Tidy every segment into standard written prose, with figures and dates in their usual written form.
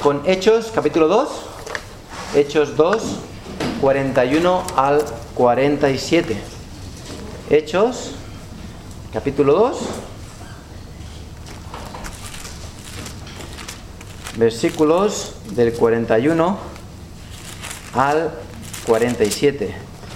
con Hechos, capítulo 2. Hechos 2, 41 al 47. Hechos, capítulo 2, versículos del 41 al 47.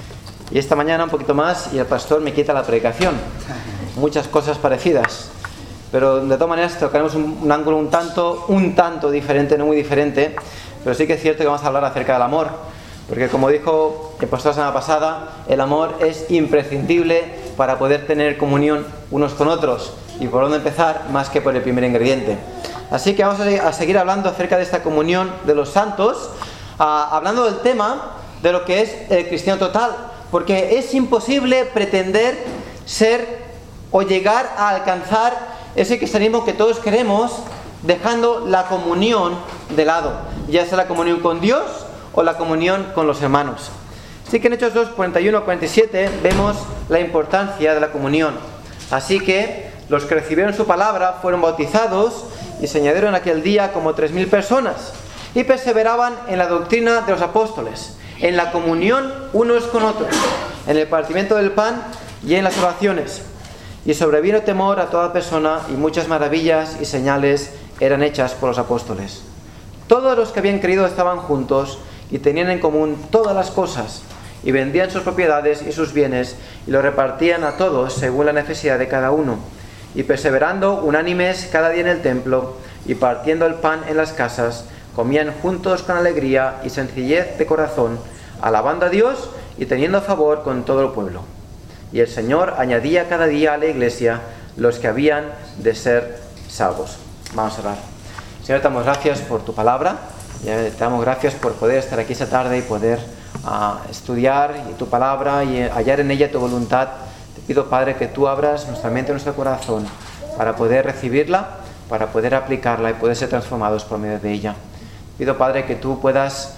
Y esta mañana un poquito más y el pastor me quita la predicación. Muchas cosas parecidas. Pero de todas maneras tocaremos un ángulo un tanto diferente, no muy diferente. Pero sí que es cierto que vamos a hablar acerca del amor. Porque como dijo el pastor la semana pasada, el amor es imprescindible para poder tener comunión unos con otros. Y por dónde empezar, más que por el primer ingrediente. Así que vamos a seguir hablando acerca de esta comunión de los santos, hablando del tema de lo que es el cristiano total. Porque es imposible pretender ser o llegar a alcanzar ese cristianismo que todos queremos, dejando la comunión de lado, ya sea la comunión con Dios o la comunión con los hermanos. Así que en Hechos 2, 41 a 47 vemos la importancia de la comunión. Así que los que recibieron su palabra fueron bautizados y se añadieron aquel día como 3.000 personas y perseveraban en la doctrina de los apóstoles, en la comunión unos con otros, en el partimiento del pan y en las oraciones. Y sobrevino temor a toda persona y muchas maravillas y señales eran hechas por los apóstoles. Todos los que habían creído estaban juntos y tenían en común todas las cosas y vendían sus propiedades y sus bienes y lo repartían a todos según la necesidad de cada uno. Y perseverando unánimes cada día en el templo y partiendo el pan en las casas, comían juntos con alegría y sencillez de corazón, alabando a Dios y teniendo favor con todo el pueblo. Y el Señor añadía cada día a la iglesia los que habían de ser salvos. Vamos a orar. Señor, te damos gracias por tu palabra. Te damos gracias por poder estar aquí esta tarde y poder estudiar tu palabra y hallar en ella tu voluntad. Te pido, Padre, que tú abras nuestra mente y nuestro corazón para poder recibirla, para poder aplicarla y poder ser transformados por medio de ella. Pido, Padre, que tú puedas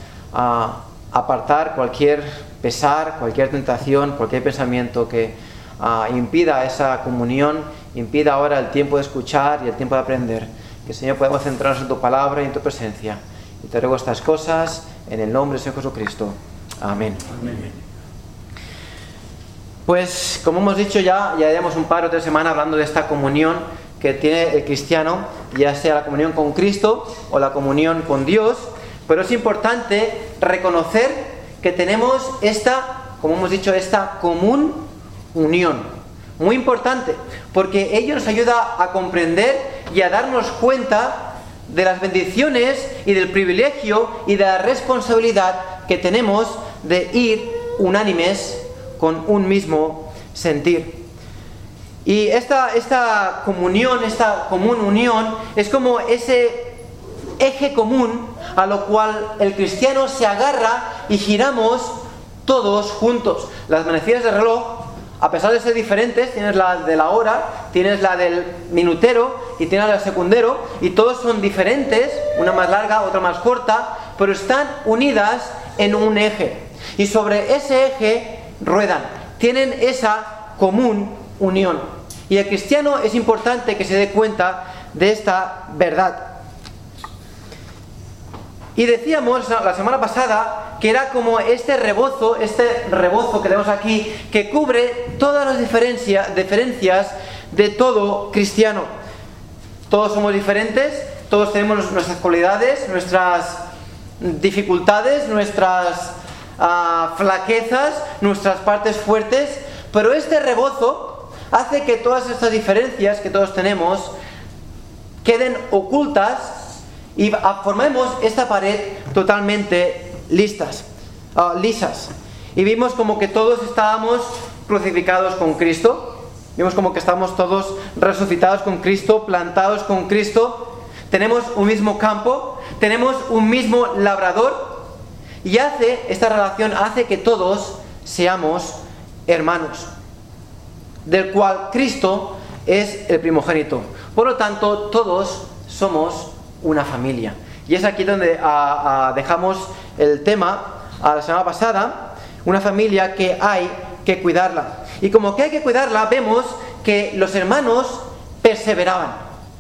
apartar cualquier pesar, cualquier tentación, cualquier pensamiento que impida esa comunión, impida ahora el tiempo de escuchar y el tiempo de aprender. Que, Señor, podamos centrarnos en tu palabra y en tu presencia. Y te ruego estas cosas en el nombre del Señor Jesucristo. Amén. Amén. Pues, como hemos dicho ya llevamos un par o 3 semanas hablando de esta comunión que tiene el cristiano, ya sea la comunión con Cristo o la comunión con Dios. Pero es importante reconocer que tenemos como hemos dicho, esta común unión. Muy importante, porque ello nos ayuda a comprender y a darnos cuenta de las bendiciones y del privilegio y de la responsabilidad que tenemos de ir unánimes con un mismo sentir. Y esta comunión, esta común unión, es como ese eje común a lo cual el cristiano se agarra y giramos todos juntos. Las manecillas del reloj, a pesar de ser diferentes, tienes la de la hora, tienes la del minutero y tienes la del secundero, y todos son diferentes, una más larga, otra más corta, pero están unidas en un eje. Y sobre ese eje ruedan, tienen esa común unión. Y el cristiano es importante que se dé cuenta de esta verdad. Y decíamos la semana pasada que era como este rebozo que tenemos aquí, que cubre todas las diferencias de todo cristiano. Todos somos diferentes, todos tenemos nuestras cualidades, nuestras dificultades, nuestras flaquezas, nuestras partes fuertes, pero este rebozo hace que todas estas diferencias que todos tenemos queden ocultas y formemos esta pared totalmente lisas. Y vimos como que todos estábamos crucificados con Cristo. Vimos como que estamos todos resucitados con Cristo, plantados con Cristo. Tenemos un mismo campo, tenemos un mismo labrador. Y esta relación hace que todos seamos hermanos, del cual Cristo es el primogénito. Por lo tanto, todos somos una familia. Y es aquí donde dejamos el tema la semana pasada, una familia que hay que cuidarla. Y como que hay que cuidarla, vemos que los hermanos perseveraban.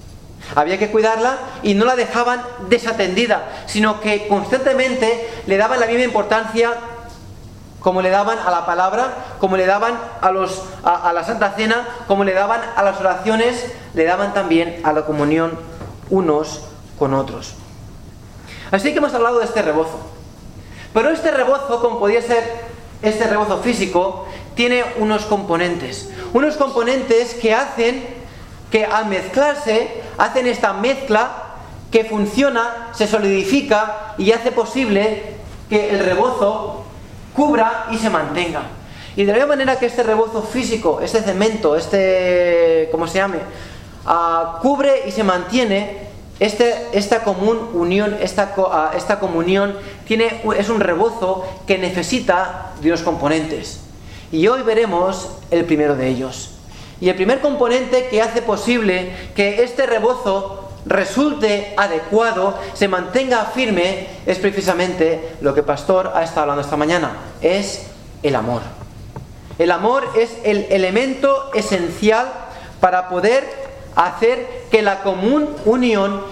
Había que cuidarla y no la dejaban desatendida, sino que constantemente le daban la misma importancia como le daban a la palabra, como le daban a la Santa Cena, como le daban a las oraciones, le daban también a la comunión unos con otros. Así que hemos hablado de este rebozo. Pero este rebozo, como podía ser este rebozo físico, tiene unos componentes. Unos componentes que hacen que al mezclarse, hacen esta mezcla que funciona, se solidifica y hace posible que el rebozo cubra y se mantenga. Y de la misma manera que este rebozo físico, este cemento, ¿cómo se llame? Cubre y se mantiene, esta común unión, esta comunión es un rebozo que necesita de unos componentes. Y hoy veremos el primero de ellos. Y el primer componente que hace posible que este rebozo resulte adecuado, se mantenga firme, es precisamente lo que el pastor ha estado hablando esta mañana, es el amor. El amor es el elemento esencial para poder hacer que la comunión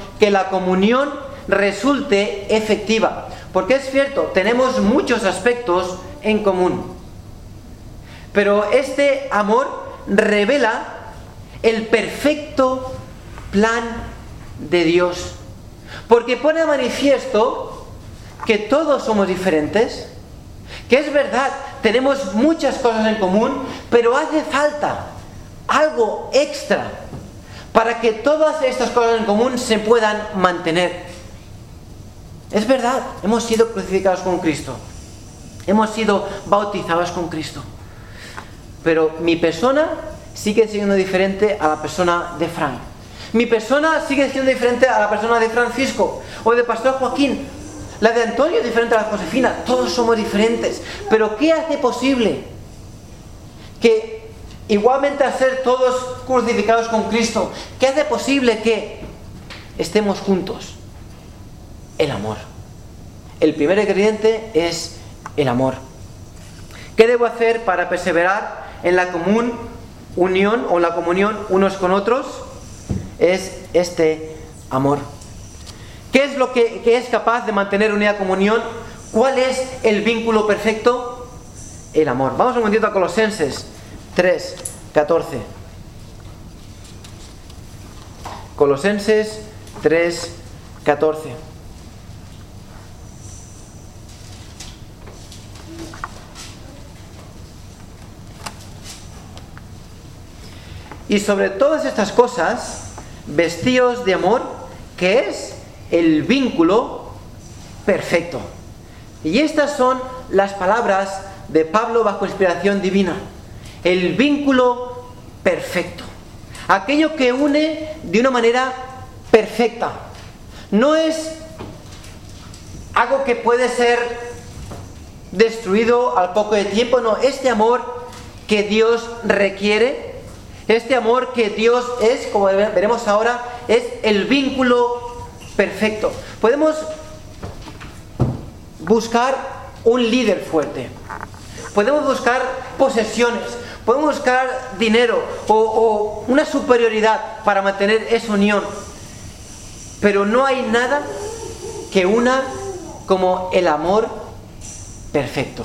resulte efectiva. Porque es cierto, tenemos muchos aspectos en común, pero este amor revela el perfecto plan de Dios, porque pone a manifiesto que todos somos diferentes, que es verdad, tenemos muchas cosas en común, pero hace falta algo extra para que todas estas cosas en común se puedan mantener. Es verdad, hemos sido crucificados con Cristo, hemos sido bautizados con Cristo, pero mi persona sigue siendo diferente a la persona de Frank. Mi persona sigue siendo diferente a la persona de Francisco o de Pastor Joaquín. La de Antonio es diferente a la de Josefina. Todos somos diferentes. Pero ¿qué hace posible que, igualmente al ser todos crucificados con Cristo, qué hace posible que estemos juntos? El amor. El primer ingrediente es el amor. ¿Qué debo hacer para perseverar en la común unión o en la comunión unos con otros? Es este amor. ¿Qué es lo que es capaz de mantener unida comunión? ¿Cuál es el vínculo perfecto? El amor. Vamos un momentito a Colosenses 3:14. Colosenses 3:14. Y sobre todas estas cosas, vestíos de amor, que es el vínculo perfecto. Y estas son las palabras de Pablo bajo inspiración divina. El vínculo perfecto. Aquello que une de una manera perfecta. No es algo que puede ser destruido al poco de tiempo, no. Este amor que Dios requiere, este amor que Dios es, como veremos ahora, es el vínculo perfecto. Podemos buscar un líder fuerte, podemos buscar posesiones, podemos buscar dinero o una superioridad para mantener esa unión, pero no hay nada que una como el amor perfecto.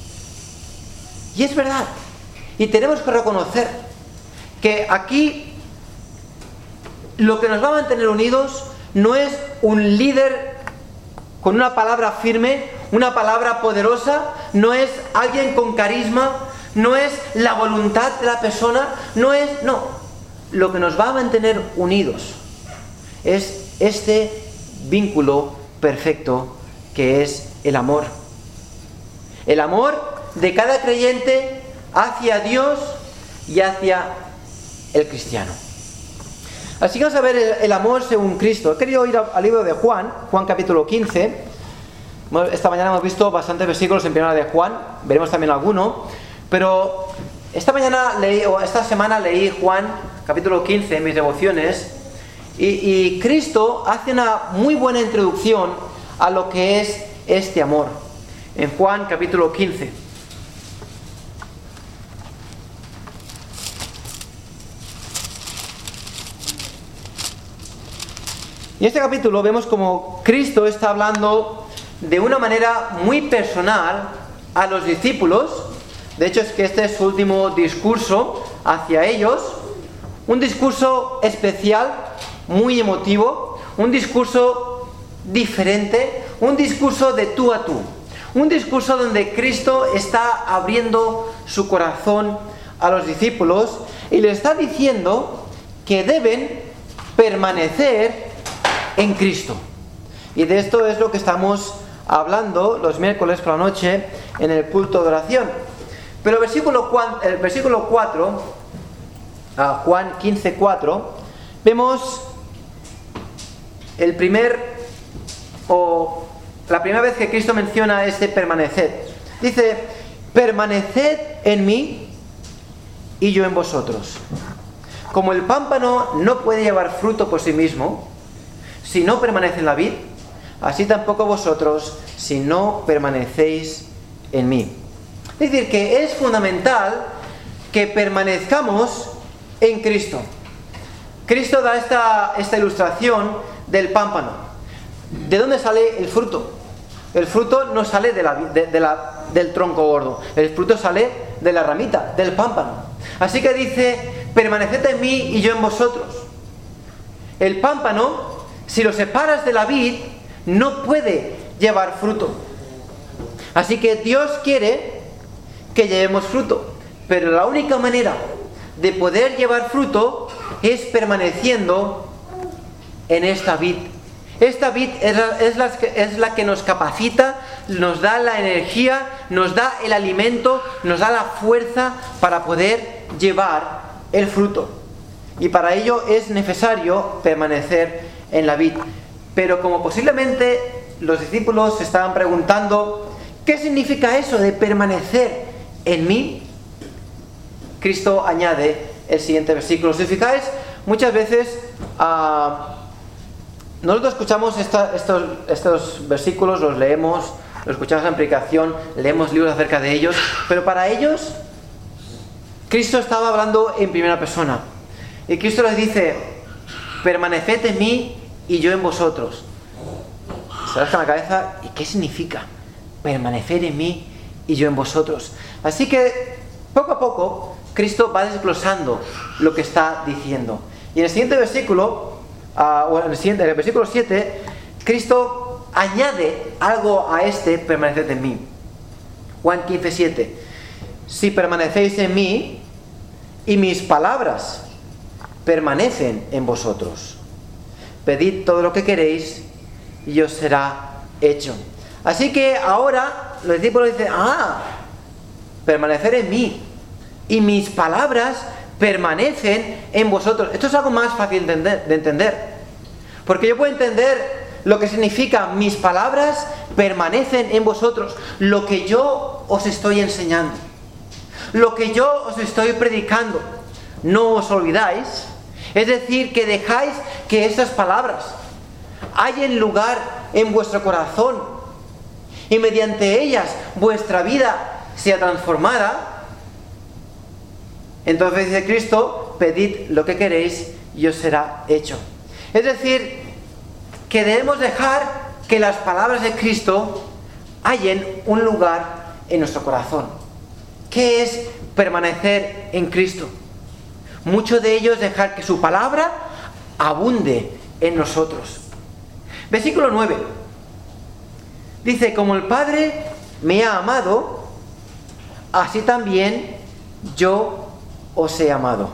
Y es verdad, y tenemos que reconocer que aquí lo que nos va a mantener unidos no es un líder con una palabra firme, una palabra poderosa, no es alguien con carisma, no es la voluntad de la persona, no. Lo que nos va a mantener unidos es este vínculo perfecto que es el amor. El amor de cada creyente hacia Dios y hacia el cristiano. Así que vamos a ver el amor según Cristo. He querido ir al libro de Juan capítulo 15. Esta mañana hemos visto bastantes versículos en primera de Juan, veremos también alguno, pero esta semana leí Juan capítulo 15 en mis devociones y Cristo hace una muy buena introducción a lo que es este amor. En Juan capítulo 15. Y en este capítulo vemos como Cristo está hablando de una manera muy personal a los discípulos. De hecho, es que este es su último discurso hacia ellos. Un discurso especial, muy emotivo, un discurso diferente, un discurso de tú a tú. Un discurso donde Cristo está abriendo su corazón a los discípulos y les está diciendo que deben permanecer en Cristo. Y de esto es lo que estamos hablando los miércoles por la noche en el culto de oración. Pero el versículo 4, Juan 15:4, vemos la primera vez que Cristo menciona este permanecer. Dice: permaneced en mí y yo en vosotros. Como el pámpano no puede llevar fruto por sí mismo si no permanece en la vid, así tampoco vosotros si no permanecéis en mí. Es decir, que es fundamental que permanezcamos en Cristo. Cristo da esta ilustración del pámpano. ¿De dónde sale el fruto? El fruto no sale del tronco gordo. El fruto sale de la ramita, del pámpano. Así que dice: permaneced en mí y yo en vosotros. El pámpano, si lo separas de la vid, no puede llevar fruto. Así que Dios quiere que llevemos fruto. Pero la única manera de poder llevar fruto es permaneciendo en esta vid. Esta vid es la que nos capacita, nos da la energía, nos da el alimento, nos da la fuerza para poder llevar el fruto. Y para ello es necesario permanecer en la vid. Pero como posiblemente los discípulos se estaban preguntando: ¿qué significa eso de permanecer en mí? Cristo añade el siguiente versículo. Si os fijáis, muchas veces nosotros escuchamos estos versículos, los leemos, los escuchamos en predicación, leemos libros acerca de ellos, pero para ellos Cristo estaba hablando en primera persona. Y Cristo les dice: permaneced en mí y yo en vosotros. Se rascan la cabeza: ¿y qué significa permanecer en mí y yo en vosotros? Así que poco a poco Cristo va desglosando lo que está diciendo. Y en el siguiente versículo, en el versículo 7, Cristo añade algo a este permaneced en mí. Juan 15:7. Si permanecéis en mí y mis palabras permanecen en vosotros, pedid todo lo que queréis y os será hecho. Así que ahora los discípulos dicen: permanecer en mí y mis palabras permanecen en vosotros. Esto es algo más fácil de entender, porque yo puedo entender lo que significa mis palabras permanecen en vosotros, lo que yo os estoy enseñando, lo que yo os estoy predicando. No os olvidáis, es decir, que dejáis que estas palabras hallen lugar en vuestro corazón y mediante ellas vuestra vida sea transformada. Entonces dice Cristo: pedid lo que queréis y os será hecho. Es decir, que debemos dejar que las palabras de Cristo hallen un lugar en nuestro corazón. ¿Qué es permanecer en Cristo? Mucho de ello es dejar que su palabra abunde en nosotros. Versículo 9. Dice: como el Padre me ha amado, así también yo os he amado.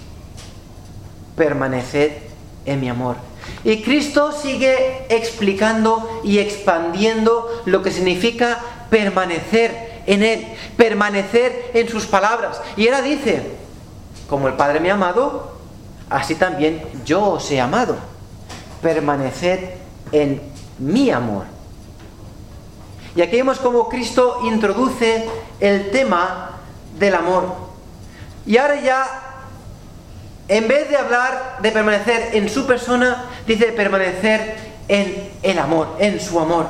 Permaneced en mi amor. Y Cristo sigue explicando y expandiendo lo que significa permanecer en Él, permanecer en sus palabras. Y ahora dice: como el Padre me ha amado, así también yo os he amado. Permaneced en mi amor. Y aquí vemos cómo Cristo introduce el tema del amor. Y ahora ya, en vez de hablar de permanecer en su persona, dice permanecer en el amor, en su amor.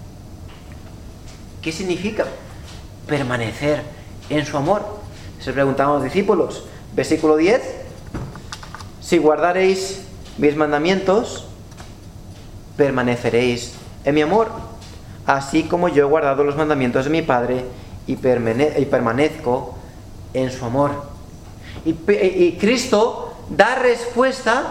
¿Qué significa permanecer en su amor? Se preguntaban los discípulos. Versículo 10. Si guardaréis mis mandamientos, permaneceréis en mi amor, así como yo he guardado los mandamientos de mi Padre y permanezco en su amor. Y Cristo da respuesta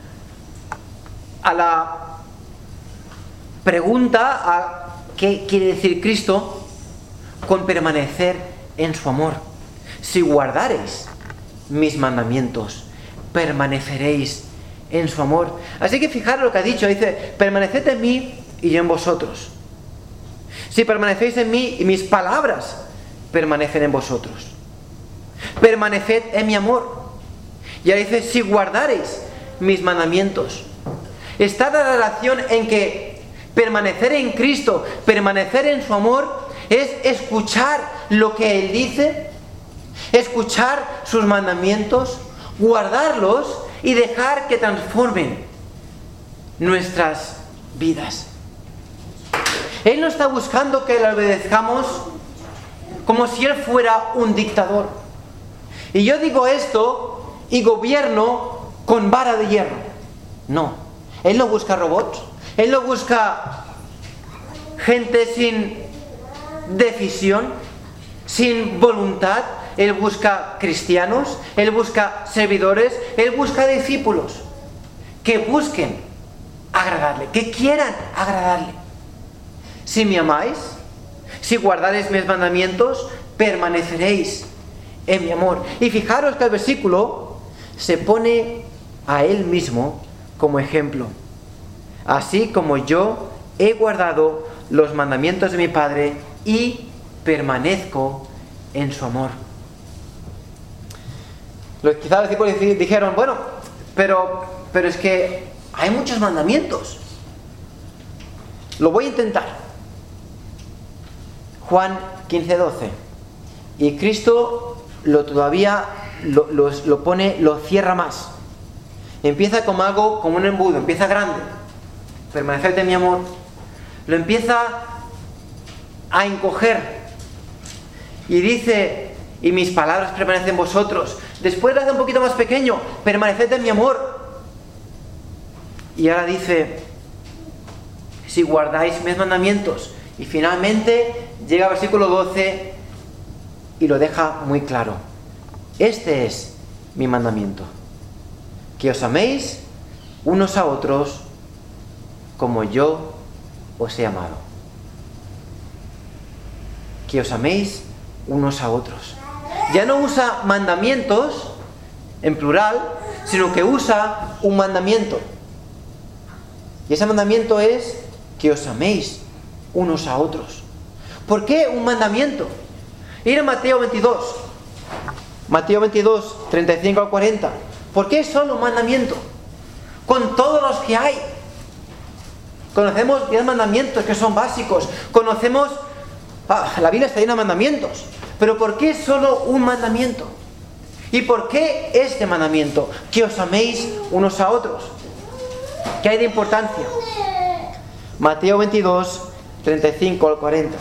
a la pregunta a qué quiere decir Cristo con permanecer en su amor. Si guardareis mis mandamientos, permaneceréis en su amor. Así que fijaros lo que ha dicho, dice, permaneced en mí y yo en vosotros. Si permanecéis en mí y mis palabras permanecen en vosotros, permaneced en mi amor. Y ahora dice, si guardareis mis mandamientos. Está la relación en que permanecer en Cristo, permanecer en su amor, es escuchar lo que Él dice, escuchar sus mandamientos, guardarlos y dejar que transformen nuestras vidas. Él no está buscando que le obedezcamos como si Él fuera un dictador. Y yo digo esto y gobierno con vara de hierro. No, Él no busca robots. Él no busca gente sin decisión, sin voluntad. Él busca cristianos, Él busca servidores, Él busca discípulos que busquen agradarle, que quieran agradarle. Si me amáis, si guardaréis mis mandamientos, permaneceréis en mi amor. Y fijaros que el versículo se pone a Él mismo como ejemplo. Así como yo he guardado los mandamientos de mi Padre y permanezco en su amor. Quizás los discípulos dijeron, bueno, pero es que hay muchos mandamientos. Lo voy a intentar. Juan 15:12. Y Cristo lo cierra más. Empieza como algo, como un embudo, empieza grande. Permaneced en mi amor. Lo empieza a encoger. Y dice, y mis palabras permanecen en vosotros. Después lo hace un poquito más pequeño, permaneced en mi amor. Y ahora dice, si guardáis mis mandamientos. Y finalmente llega al versículo 12 y lo deja muy claro. Este es mi mandamiento, que os améis unos a otros como yo os he amado. Que os améis unos a otros. Ya no usa mandamientos en plural, sino que usa un mandamiento. Y ese mandamiento es que os améis unos a otros. ¿Por qué un mandamiento? Ir a Mateo 22. Mateo 22, 35 al 40. ¿Por qué solo un mandamiento? Con todos los que hay. Conocemos 10 mandamientos que son básicos. Conocemos... la Biblia está llena de mandamientos. Pero ¿por qué solo un mandamiento? ¿Y por qué este mandamiento? Que os améis unos a otros. ¿Qué hay de importancia? Mateo 22, 35 al 40.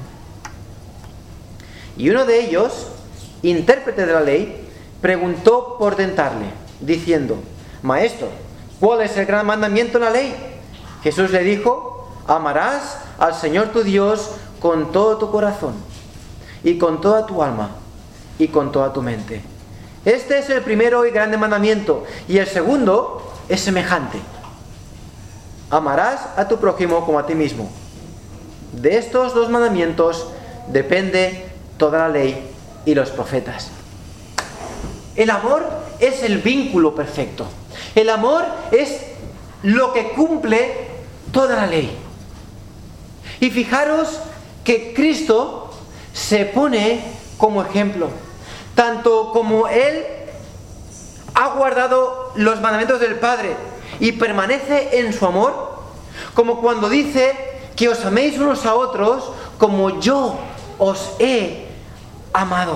Y uno de ellos, intérprete de la ley, preguntó por tentarle, diciendo, Maestro, ¿cuál es el gran mandamiento en la ley? Jesús le dijo, amarás al Señor tu Dios con todo tu corazón, y con toda tu alma, y con toda tu mente. Este es el primero y grande mandamiento, y el segundo es semejante. Amarás a tu prójimo como a ti mismo. De estos dos mandamientos depende toda la ley y los profetas. El amor es el vínculo perfecto. El amor es lo que cumple toda la ley. Y fijaros que Cristo se pone como ejemplo. Tanto como Él ha guardado los mandamientos del Padre y permanece en su amor, como cuando dice que os améis unos a otros como yo os he amado.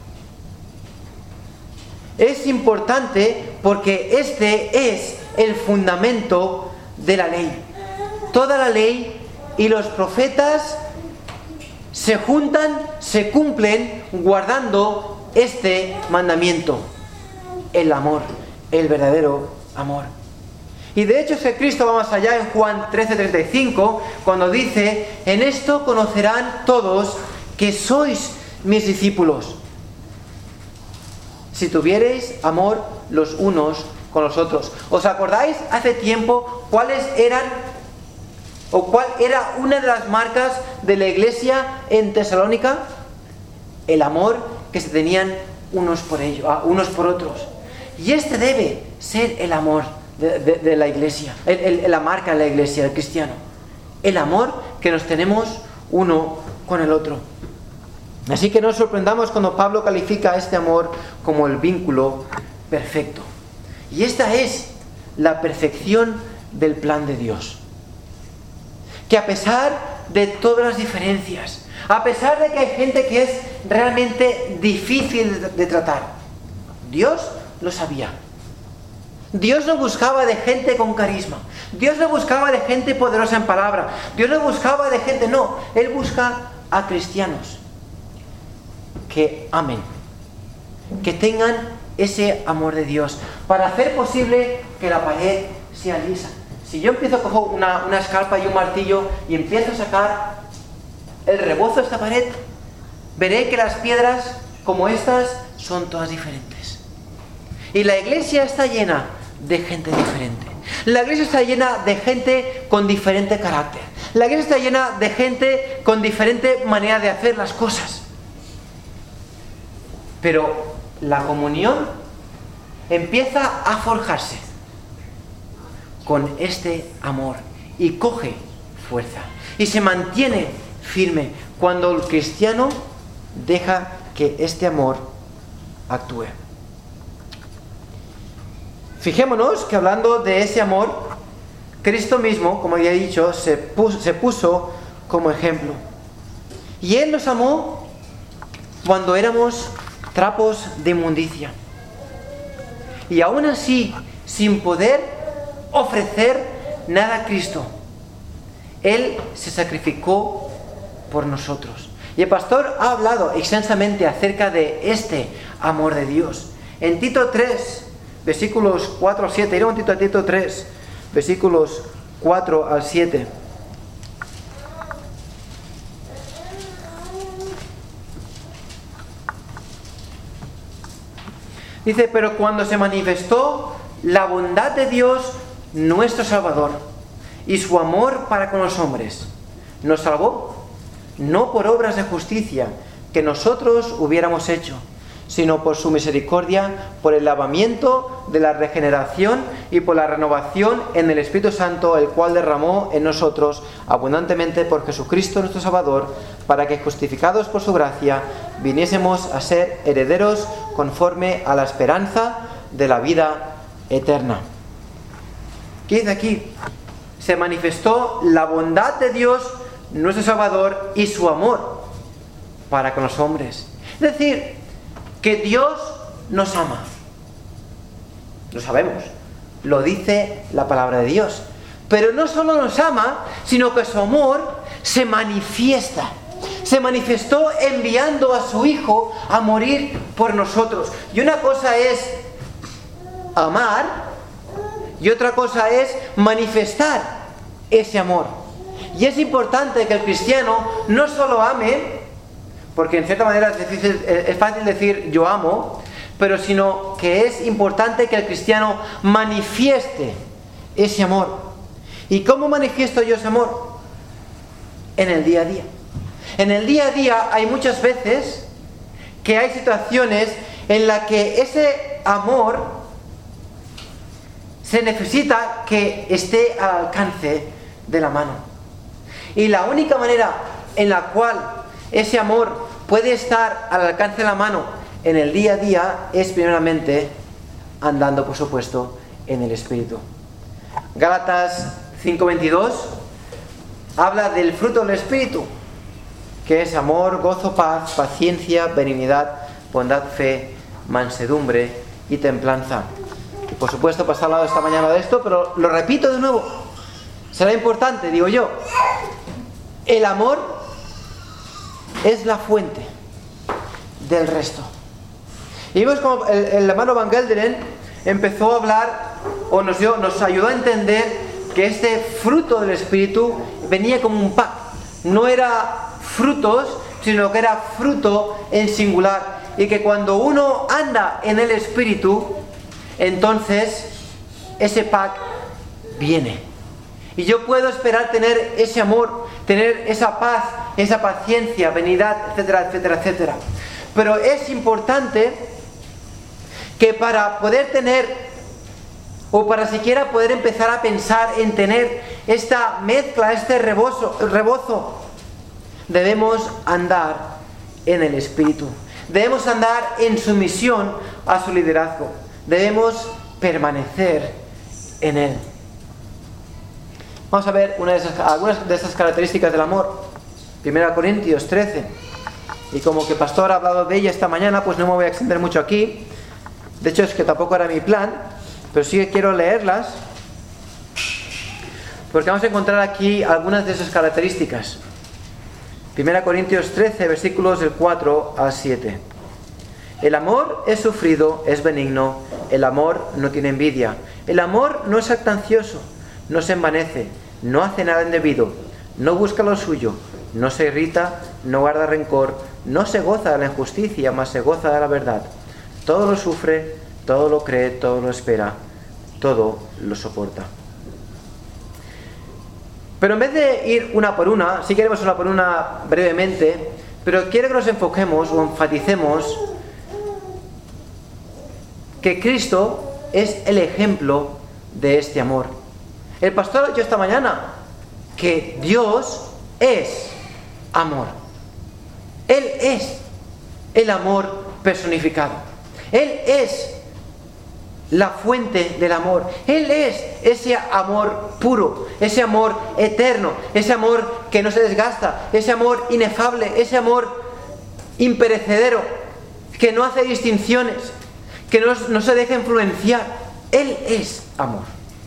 Es importante porque este es el fundamento de la ley. Toda la ley y los profetas se juntan, se cumplen guardando este mandamiento, el amor, el verdadero amor. Y de hecho es que Cristo va más allá en Juan 13:35, cuando dice: en esto conocerán todos que sois mis discípulos, si tuviereis amor los unos con los otros. ¿Os acordáis hace tiempo cuáles eran, o cuál era una de las marcas de la iglesia en Tesalónica? El amor que se tenían unos por otros. Y este debe ser el amor de la iglesia, la marca de la iglesia, del cristiano. El amor que nos tenemos uno con el otro. Así que no nos sorprendamos cuando Pablo califica este amor como el vínculo perfecto. Y esta es la perfección del plan de Dios. Que a pesar de todas las diferencias, a pesar de que hay gente que es realmente difícil de tratar, Dios lo sabía. Dios no buscaba de gente con carisma. Dios no buscaba de gente poderosa en palabra. Dios no buscaba de gente, no. Él busca a cristianos que amen, que tengan ese amor de Dios, para hacer posible que la pared sea lisa. Si yo empiezo a coger una escarpa y un martillo y empiezo a sacar el rebozo de esta pared, veré que las piedras como estas son todas diferentes. Y la iglesia está llena de gente diferente. La iglesia está llena de gente con diferente carácter. La iglesia está llena de gente con diferente manera de hacer las cosas. Pero la comunión empieza a forjarse con este amor y coge fuerza y se mantiene firme cuando el cristiano deja que este amor actúe. Fijémonos que hablando de ese amor, Cristo mismo, como ya he dicho, se puso como ejemplo. Y Él nos amó cuando éramos trapos de inmundicia. Y aún así, sin poder ofrecer nada a Cristo, Él se sacrificó por nosotros. Y el pastor ha hablado extensamente acerca de este amor de Dios. En Tito 3, versículos 4 al 7, iré un momentito a Tito 3, versículos 4 al 7. Dice: pero cuando se manifestó la bondad de Dios, nuestro Salvador, y su amor para con los hombres, nos salvó, no por obras de justicia que nosotros hubiéramos hecho, sino por su misericordia, por el lavamiento de la regeneración y por la renovación en el Espíritu Santo, el cual derramó en nosotros abundantemente por Jesucristo nuestro Salvador, para que, justificados por su gracia, viniésemos a ser herederos conforme a la esperanza de la vida eterna. ¿Qué dice aquí? Se manifestó la bondad de Dios, nuestro Salvador, y su amor para con los hombres. Es decir, que Dios nos ama. Lo sabemos. Lo dice la palabra de Dios. Pero no solo nos ama, sino que su amor se manifiesta. Se manifestó enviando a su Hijo a morir por nosotros. Y una cosa es amar y otra cosa es manifestar ese amor. Y es importante que el cristiano no solo ame, porque en cierta manera es fácil decir yo amo, pero sino que es importante que el cristiano manifieste ese amor. ¿Y cómo manifiesto yo ese amor? En el día a día. En el día a día hay muchas veces que hay situaciones en las que ese amor se necesita que esté al alcance de la mano. Y la única manera en la cual ese amor puede estar al alcance de la mano en el día a día es primeramente andando, por supuesto, en el Espíritu. Gálatas 5:22 habla del fruto del Espíritu, que es amor, gozo, paz, paciencia, benignidad, bondad, fe, mansedumbre y templanza. Y por supuesto, pues he hablado esta mañana de esto, pero lo repito de nuevo. Será importante, digo yo. El amor es la fuente del resto. Y vimos como el hermano Van Gelderen empezó a hablar o nos ayudó a entender que este fruto del Espíritu venía como un pack. No era frutos, sino que era fruto en singular. Y que cuando uno anda en el Espíritu, entonces ese pack viene. Y yo puedo esperar tener ese amor, tener esa paz, esa paciencia, benignidad, etcétera, etcétera, etcétera. Pero es importante que para poder tener, o para siquiera poder empezar a pensar en tener esta mezcla, este rebozo, debemos andar en el Espíritu. Debemos andar en sumisión a su liderazgo. Debemos permanecer en Él. Vamos a ver algunas de esas características del amor. 1 Corintios 13. Y como que Pastor ha hablado de ella esta mañana, pues no me voy a extender mucho aquí. De hecho, es que tampoco era mi plan, pero sí que quiero leerlas, porque vamos a encontrar aquí algunas de esas características. 1 Corintios 13, versículos del 4 al 7. El amor es sufrido, es benigno, el amor no tiene envidia, el amor no es jactancioso, no se envanece, no hace nada indebido, no busca lo suyo, no se irrita, no guarda rencor, no se goza de la injusticia, mas se goza de la verdad. Todo lo sufre, todo lo cree, todo lo espera, todo lo soporta. Pero en vez de ir una por una, sí queremos una por una brevemente, pero quiero que nos enfoquemos o enfaticemos que Cristo es el ejemplo de este amor. El pastor ha dicho esta mañana que Dios es amor. Él es el amor personificado. Él es la fuente del amor. Él es ese amor puro, ese amor eterno, ese amor que no se desgasta, ese amor inefable, ese amor imperecedero, que no hace distinciones, que no se deja influenciar. Él es amor.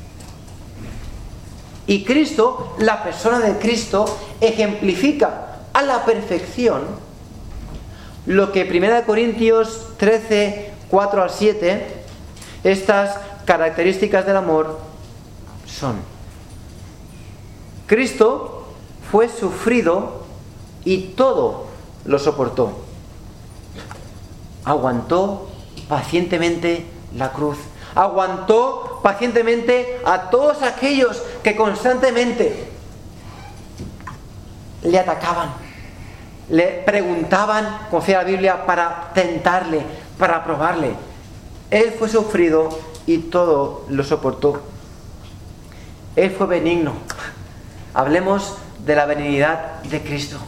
Y Cristo, la persona de Cristo, ejemplifica a la perfección lo que 1 Corintios 13, 4 al 7, estas características del amor son. Cristo fue sufrido y todo lo soportó. Aguantó pacientemente la cruz. Aguantó pacientemente a todos aquellos que constantemente le atacaban, le preguntaban, confía la Biblia, para tentarle, para probarle. Él fue sufrido y todo lo soportó. Él fue benigno. Hablemos de la benignidad de Cristo.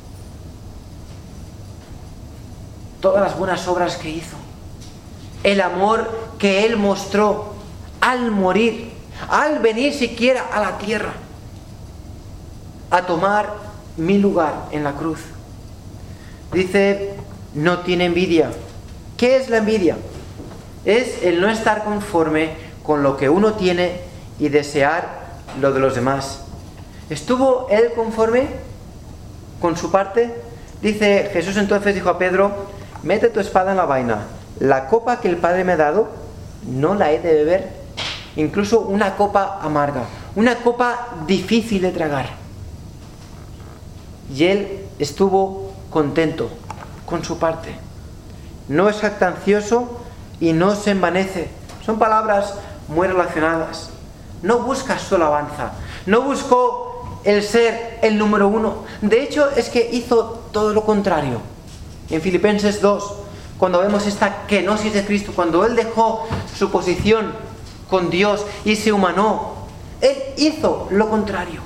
Todas las buenas obras que hizo. El amor que Él mostró al morir, al venir siquiera a la tierra, a tomar mi lugar en la cruz. Dice, no tiene envidia. ¿Qué es la envidia? Es el no estar conforme con lo que uno tiene y desear lo de los demás. ¿Estuvo Él conforme con su parte? Dice Jesús entonces, dijo a Pedro, mete tu espada en la vaina. La copa que el Padre me ha dado, no la he de beber. Incluso una copa amarga, una copa difícil de tragar. Y Él estuvo contento con su parte. No es jactancioso y no se envanece. Son palabras muy relacionadas. No busca su alabanza. No buscó el ser el número uno. De hecho, es que hizo todo lo contrario. En Filipenses 2, cuando vemos esta kenosis de Cristo, cuando Él dejó su posición con Dios y se humanó, Él hizo lo contrario.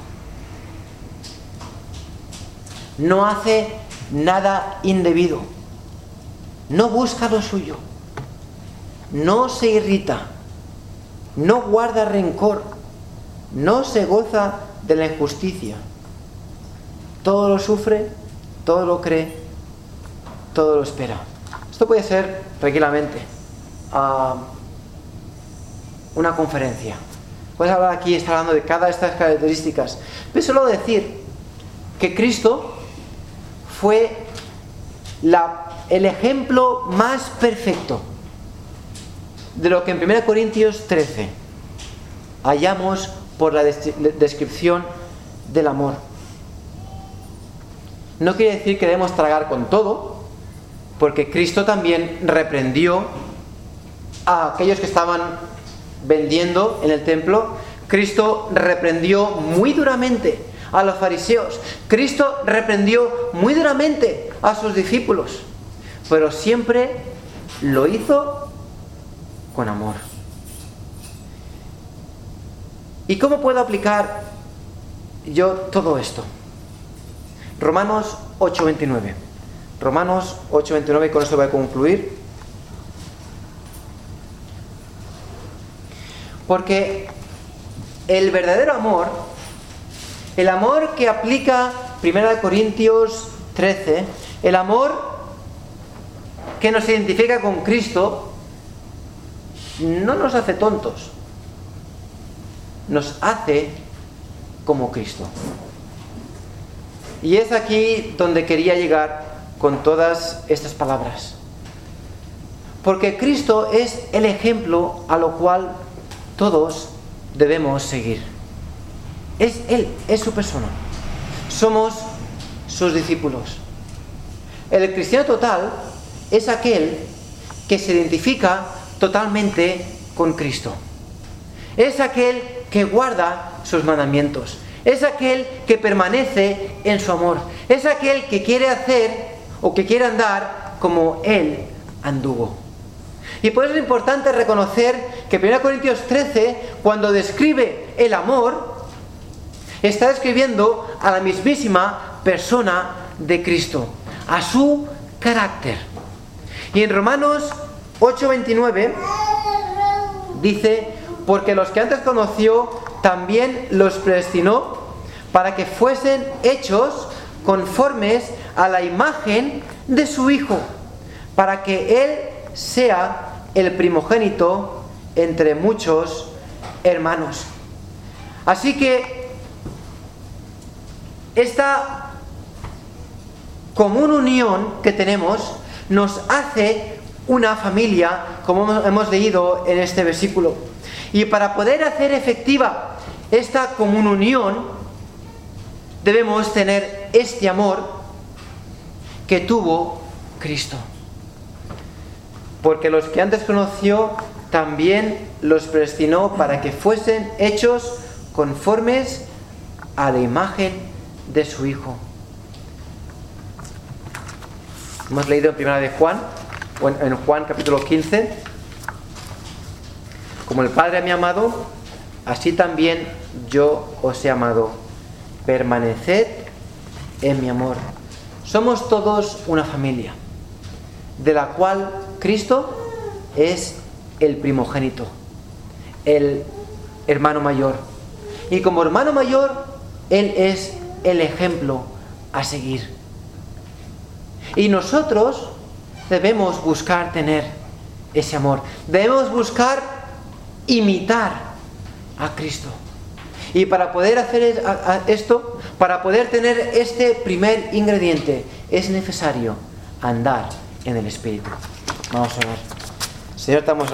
No hace nada indebido. No busca lo suyo. No se irrita. No guarda rencor. No se goza de la injusticia. Todo lo sufre, todo lo cree, todo lo espera. Esto puede ser tranquilamente una conferencia. Puedes hablar aquí, estar hablando de cada de estas características. Pero solo decir que Cristo fue el ejemplo más perfecto de lo que en 1 Corintios 13 hallamos por la descripción del amor. No quiere decir que debemos tragar con todo, porque Cristo también reprendió a aquellos que estaban vendiendo en el templo. Cristo reprendió muy duramente a los fariseos. Cristo reprendió muy duramente a sus discípulos, pero siempre lo hizo con amor. ¿Y cómo puedo aplicar yo todo esto? Romanos 8:29. Romanos 8:29, con esto voy a concluir. Porque el verdadero amor, el amor que aplica 1 Corintios 13, el amor que nos identifica con Cristo, no nos hace tontos, nos hace como Cristo. Y es aquí donde quería llegar con todas estas palabras. Porque Cristo es el ejemplo a lo cual todos debemos seguir. Es Él, es su persona. Somos sus discípulos. El cristiano total es aquel que se identifica totalmente con Cristo. Es aquel que guarda sus mandamientos. Es aquel que permanece en su amor. Es aquel que quiere hacer o que quiere andar como Él anduvo. Y por eso es importante reconocer que 1 Corintios 13, cuando describe el amor, está describiendo a la mismísima persona de Cristo, a su carácter. Y en Romanos 8:29 dice: porque los que antes conoció también los predestinó para que fuesen hechos conformes a la imagen de su Hijo, para que Él sea el primogénito entre muchos hermanos. Así que esta común unión que tenemos nos hace una familia, como hemos leído en este versículo. Y para poder hacer efectiva esta común unión, debemos tener este amor que tuvo Cristo. Porque los que antes conoció también los predestinó para que fuesen hechos conformes a la imagen de su Hijo. Hemos leído en primera de Juan, en Juan capítulo 15: como el Padre me ha amado, así también yo os he amado. Permaneced en mi amor. Somos todos una familia, de la cual Cristo es el primogénito, el hermano mayor. Y como hermano mayor, Él es el ejemplo a seguir. Y nosotros debemos buscar tener ese amor. Debemos buscar imitar a Cristo. Y para poder hacer esto, para poder tener este primer ingrediente, es necesario andar en el Espíritu. Vamos a orar. Señor, estamos